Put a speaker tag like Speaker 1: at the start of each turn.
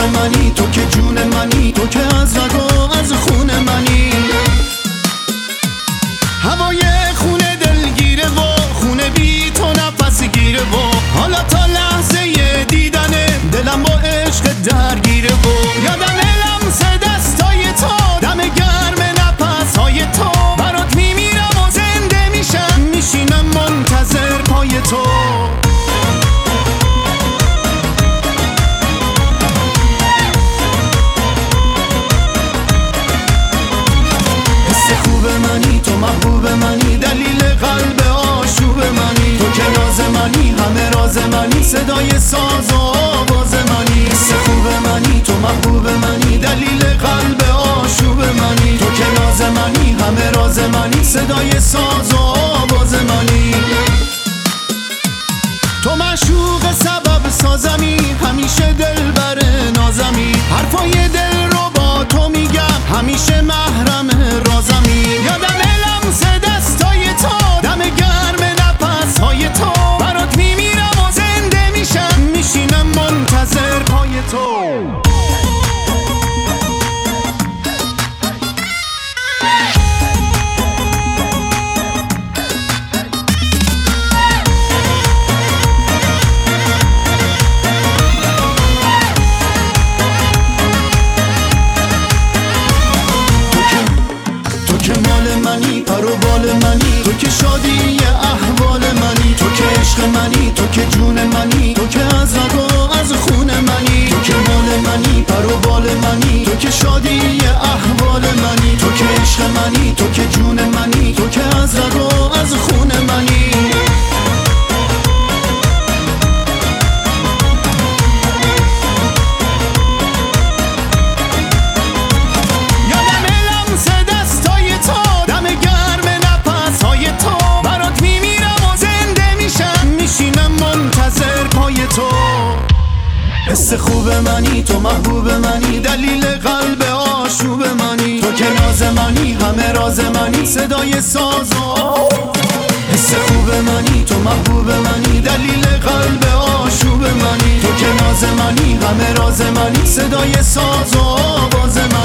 Speaker 1: منی، تو که جون منی، تو که از رگ و از خون منی. هوای خونه دلگیره و خونه بی تو نفس گیره و حالا تا لحظه دیدن دلم با عشق درگیره و یادم لمس دستای تو، دم گرم نفسهای تو، برات میمیرم و زنده میشم، میشینم منتظر پای تو. منی تو محبوب منی، دلیل قلب آشوب منی، تو که ناز منی، همه راز منی، صدای ساز و آواز منی. حس خوب منی تو محبوب منی، دلیل قلب آشوب منی، تو که ناز منی، همه راز منی، صدای ساز و آواز منی. تو معشوق سبب سازمی، همیشه دلبر نازمی، حرفای دل رو با تو میگم، همیشه محرم رازمی. یادم لمس دستای تو، دم گرم نفسهای تو، برات میمیرم و زنده میشم، میشینم منتظر پای تو. پر و بال منی، تو که شادی احوال منی، تو که عشق منی، تو که جون منی، تو که از رگ و از خون منی. تو که مال منی، پر و بال منی، تو که شادی احوال منی، تو که عشق منی، تو که جون منی، تو که از رگ و از خون منی. حس خوب منی تو محبوب منی، دلیل قلب آشوب منی، تو که ناز منی، همه راز منی، صدای ساز و حس خوب منی تو محبوب منی، دلیل قلب آشوب منی، تو که ناز منی، همه راز منی، صدای ساز و آواز منی.